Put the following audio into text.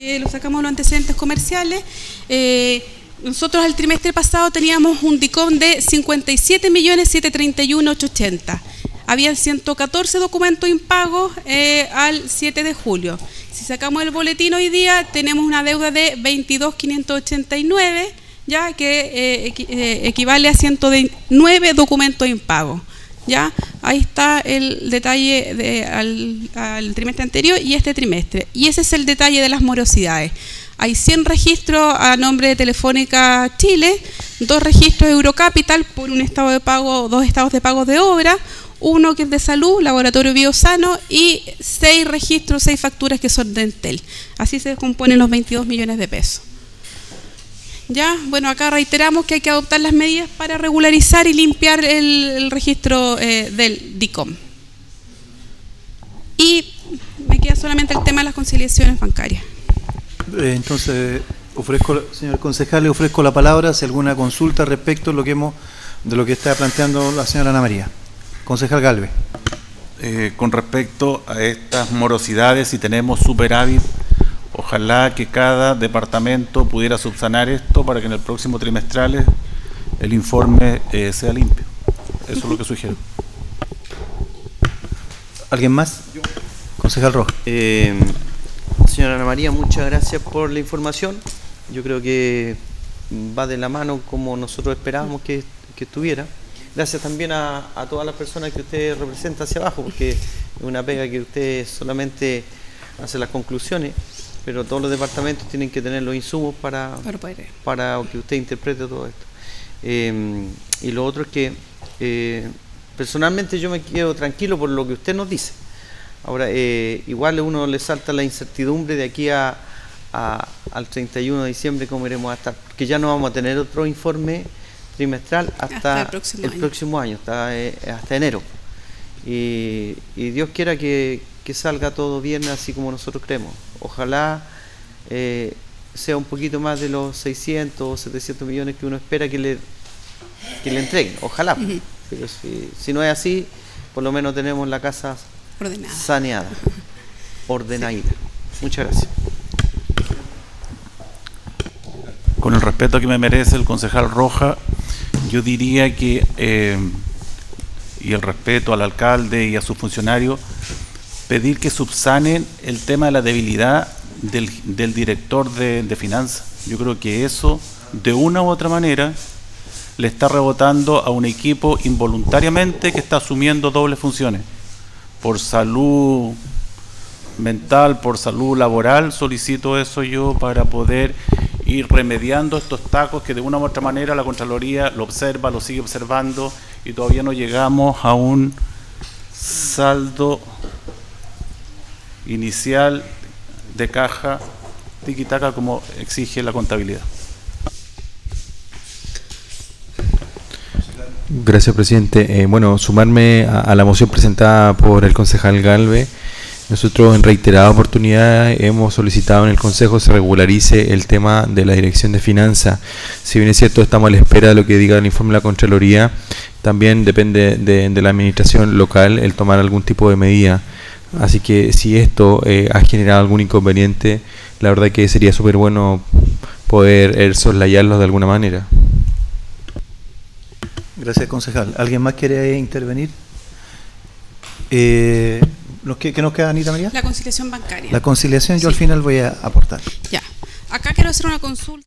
Lo sacamos los antecedentes comerciales. Nosotros el trimestre pasado teníamos un DICOM de 57.731.880. Habían 114 documentos impagos al 7 de julio. Si sacamos el boletín hoy día, tenemos una deuda de 22.589, ya que equivale a 109 documentos impagos. ¿Ya? Ahí está el detalle al trimestre anterior y este trimestre. Y ese es el detalle de las morosidades. Hay 100 registros a nombre de Telefónica Chile, 2 registros Eurocapital por un estado de pago, 2 estados de pago de obra, uno que es de salud, Laboratorio Biosano, y 6 registros, 6 facturas que son de Entel. Así se componen los 22 millones de pesos. Ya, bueno, acá reiteramos que hay que adoptar las medidas para regularizar y limpiar el registro del DICOM. Y me queda solamente el tema de las conciliaciones bancarias. Entonces, señor concejal, le ofrezco la palabra si alguna consulta respecto de lo que está planteando la señora Ana María. Concejal Galvez. Con respecto a estas morosidades, si tenemos superávit, ojalá que cada departamento pudiera subsanar esto para que en el próximo trimestral el informe sea limpio. Eso es lo que sugiero. ¿Alguien más? Concejal Rojas. Señora Ana María, muchas gracias por la información. Yo creo que va de la mano como nosotros esperábamos que estuviera. Gracias también a todas las personas que usted representa hacia abajo, porque es una pega que usted solamente hace las conclusiones, pero todos los departamentos tienen que tener los insumos para que usted interprete todo esto. Y lo otro es que personalmente yo me quedo tranquilo por lo que usted nos dice. Ahora, igual a uno le salta la incertidumbre de aquí al 31 de diciembre cómo iremos a estar, porque ya no vamos a tener otro informe trimestral hasta el próximo año, hasta enero. Y Dios quiera que salga todo bien así como nosotros creemos. Ojalá sea un poquito más de los 600 o 700 millones que uno espera que le entreguen. Ojalá. Pero si no es así, por lo menos tenemos la casa ordenada, saneada, ordenada. Muchas gracias. Con el respeto que me merece el concejal Rojas, yo diría que, y el respeto al alcalde y a sus funcionarios, pedir que subsanen el tema de la debilidad del director de finanzas. Yo creo que eso, de una u otra manera, le está rebotando a un equipo involuntariamente que está asumiendo dobles funciones. Por salud mental, por salud laboral, solicito eso yo para poder ir remediando estos tacos que de una u otra manera la Contraloría lo observa, lo sigue observando y todavía no llegamos a un saldo inicial de caja tiquitaca como exige la contabilidad. Gracias, presidente. Bueno, sumarme a la moción presentada por el concejal Galvez. Nosotros en reiteradas oportunidades hemos solicitado en el Consejo se regularice el tema de la Dirección de Finanzas. Si bien es cierto, estamos a la espera de lo que diga el informe de la Contraloría, también depende de la administración local el tomar algún tipo de medida. Así que si esto ha generado algún inconveniente, la verdad que sería súper bueno poder soslayarlos de alguna manera. Gracias, concejal. ¿Alguien más quiere intervenir? ¿Qué nos queda, Anita María? La conciliación bancaria. La conciliación yo al final voy a aportar. Ya. Acá quiero hacer una consulta.